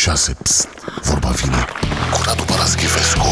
6. Psst, vorba vine cu Radu Paraschivescu.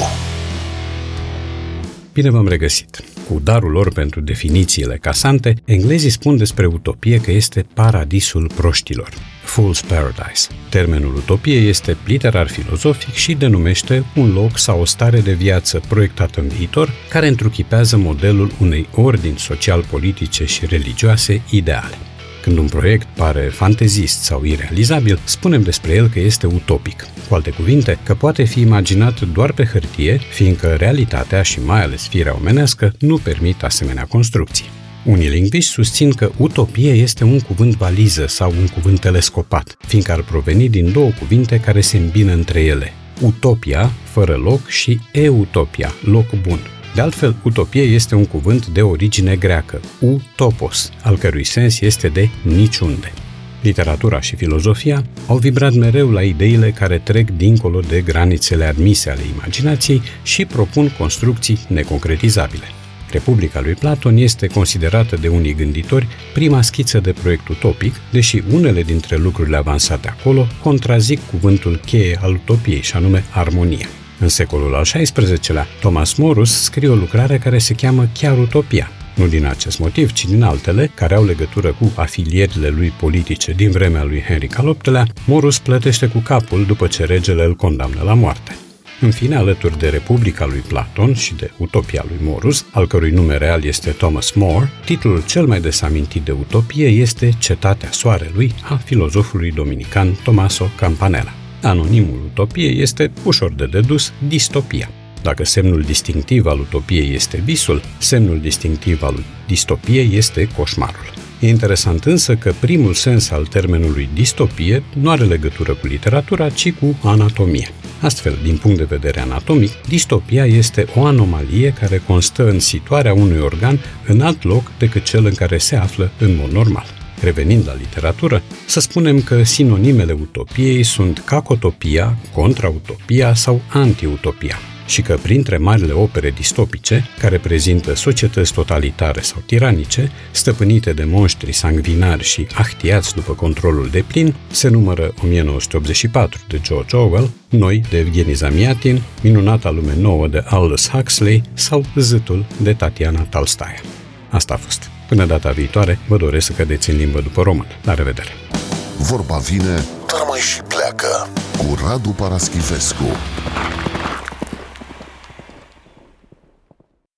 Bine v-am regăsit! Cu darul lor pentru definițiile casante, englezii spun despre utopie că este paradisul proștilor, Fool's Paradise. Termenul utopie este literar-filozofic și denumește un loc sau o stare de viață proiectată în viitor, care întruchipează modelul unei ordini social-politice și religioase ideale. Când un proiect pare fantezist sau irealizabil, spunem despre el că este utopic. Cu alte cuvinte, că poate fi imaginat doar pe hârtie, fiindcă realitatea și mai ales firea omenească nu permit asemenea construcții. Unii lingviști susțin că utopie este un cuvânt valiză sau un cuvânt telescopat, fiindcă ar proveni din două cuvinte care se îmbină între ele: utopia, fără loc, și eutopia, loc bun. De altfel, utopie este un cuvânt de origine greacă, utopos, al cărui sens este de niciunde. Literatura și filozofia au vibrat mereu la ideile care trec dincolo de granițele admise ale imaginației și propun construcții neconcretizabile. Republica lui Platon este considerată de unii gânditori prima schiță de proiect utopic, deși unele dintre lucrurile avansate acolo contrazic cuvântul cheie al utopiei, și anume armonia. În secolul al XVI-lea, Thomas Morus scrie o lucrare care se cheamă chiar Utopia. Nu din acest motiv, ci din altele, care au legătură cu afilierile lui politice din vremea lui Henric al VIII-lea, Morus plătește cu capul după ce regele îl condamnă la moarte. În fine, alături de Republica lui Platon și de Utopia lui Morus, al cărui nume real este Thomas More, titlul cel mai des amintit de utopie este Cetatea Soarelui a filozofului dominican Tommaso Campanella. Anonimul utopiei este ușor de dedus distopia. Dacă semnul distinctiv al utopiei este visul, semnul distinctiv al distopiei este coșmarul. E interesant însă că primul sens al termenului distopie nu are legătură cu literatura, ci cu anatomia. Astfel, din punct de vedere anatomic, distopia este o anomalie care constă în situarea unui organ în alt loc decât cel în care se află în mod normal. Revenind la literatură, să spunem că sinonimele utopiei sunt cacotopia, contrautopia sau antiutopia și că printre marile opere distopice, care prezintă societăți totalitare sau tiranice, stăpânite de monștri sanguinari și ahtiați după controlul deplin, se numără 1984 de George Orwell, Noi de Evgeni Zamiatin, Minunata lume nouă de Aldous Huxley sau Zâtul de Tatiana Tolstoia. Asta a fost. Până data viitoare, vă doresc să cădeți în limbă după român. La revedere! Vorba vine, dar mai și pleacă cu Radu Paraschivescu.